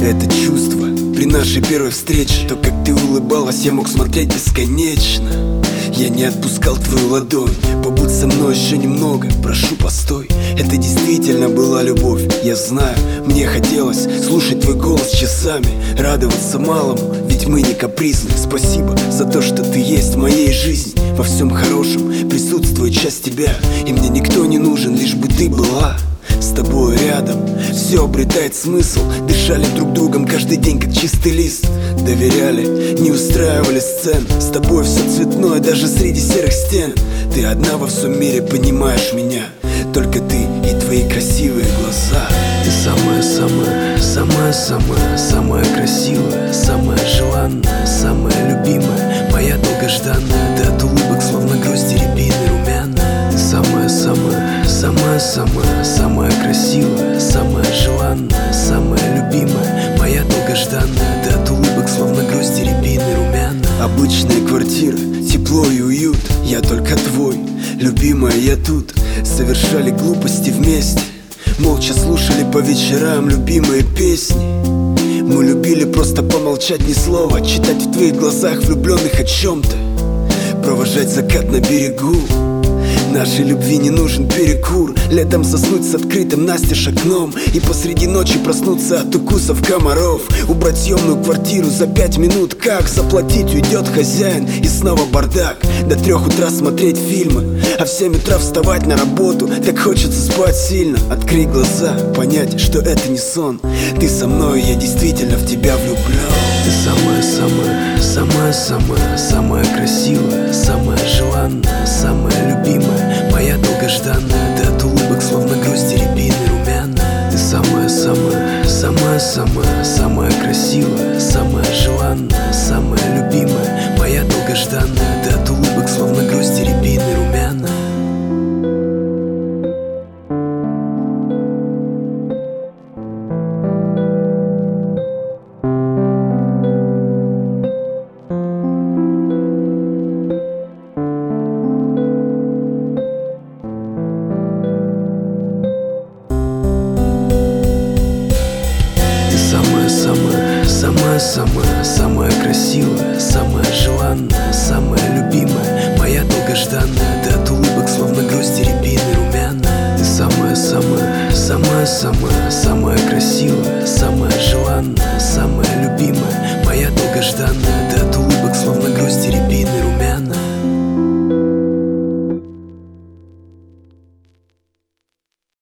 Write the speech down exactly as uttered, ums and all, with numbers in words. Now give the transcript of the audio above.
это чувство при нашей первой встрече. То, как ты улыбалась, я мог смотреть бесконечно. Я не отпускал твою ладонь. Побудь со мной еще немного, прошу, постой. Это действительно была любовь, я знаю. Мне хотелось слушать твой голос часами, радоваться малому, ведь мы не капризны. Спасибо за то, что ты есть в моей жизни. Во всем хорошем присутствует часть тебя, и мне никто не нужен, лишь бы ты была. С тобой рядом все обретает смысл. Дышали друг другом каждый день, как чистый лист. Доверяли, не устраивали сцен. С тобой все цветное, даже среди серых стен. Ты одна во всем мире, понимаешь меня. Только ты и твои красивые глаза. Ты самая-самая, самая-самая, самая красивая, самая желанная, самая любимая, моя долгожданная. Ты от улыбок словно грусть и рябины румяна. Ты самая-самая, самая-самая, самая красивая, самая желанная, самая любимая, моя долгожданная. Ты от улыбок словно грусть и рябины румяна. Обычная квартира, тепло и уют. Я только твой, любимая, я тут. Совершали глупости вместе, молча слушали по вечерам любимые песни. Мы любили просто помолчать ни слова, читать в твоих глазах влюбленных о чем-то, провожать закат на берегу. Нашей любви не нужен перекур. Летом заснуть с открытым настежь окном и посреди ночи проснуться от укусов комаров. Убрать съемную квартиру за пять минут. Как заплатить, уйдет хозяин и снова бардак. До трех утра смотреть фильмы, а в семь утра вставать на работу. Так хочется спать сильно. Открой глаза, понять, что это не сон. Ты со мной, я действительно в тебя влюблен. Ты самая-самая, самая-самая, самая красивая, самая желанная, самая любимая, моя долгожданная. Ты от улыбок словно грусть и рябины румяна. Ты самая-самая, самая-самая, самая красивая, самая желанная, самая любимая, моя долгожданная. Ты от улыбок словно грусть и рябины румяна. Самая-самая, самая-самая, самая красивая, самая желанная, самая любимая, моя долгожданная. Ты от улыбок словно грусть и рябины румяна. Ты самая-самая, самая-самая, самая красивая, самая желанная, самая любимая, моя долгожданная.